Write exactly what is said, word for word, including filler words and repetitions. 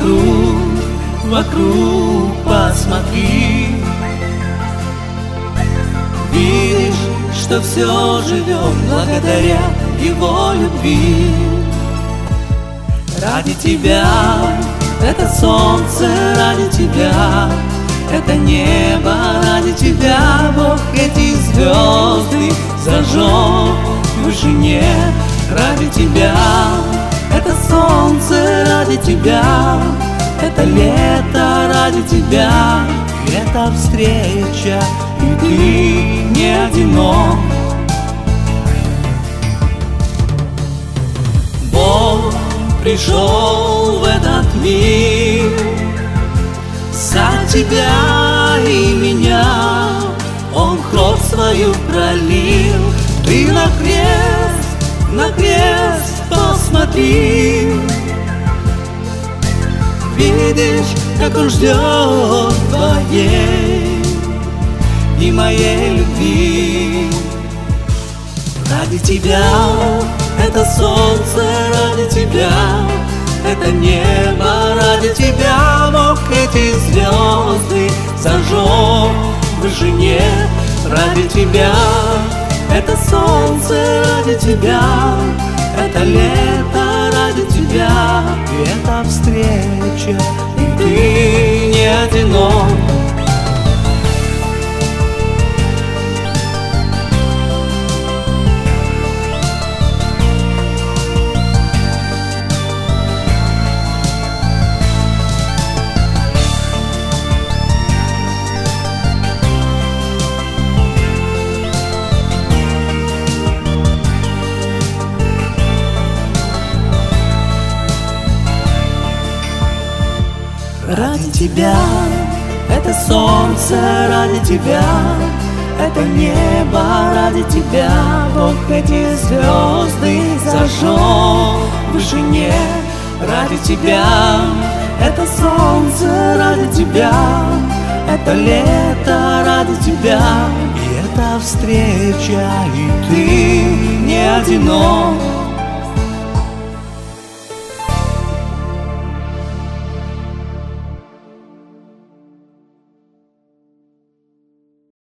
вокруг, вокруг посмотри. Видишь, что все живет благодаря Его любви. Ради тебя это солнце, ради тебя это небо, ради тебя Бог эти звезды зажег в вышине. Ради тебя это солнце, ради тебя это лето, ради тебя это встреча, и ты не одинок. Бог пришел в этот мир за тебя и меня. Он кровь свою пролил. Ты на крест, на крест посмотри. Видишь, как Он ждет твоей и моей любви. Ради тебя это солнце, ради тебя это небо, ради тебя Бог эти звезды зажег в вышине. Ради тебя это солнце, ради тебя это лето, ради тебя и это встреча, и ты не одинок. Ради тебя это солнце, ради тебя это небо, ради тебя Бог эти звезды зажег в вышине. Ради тебя это солнце, ради тебя это лето, ради тебя и это встреча, и ты не одинок.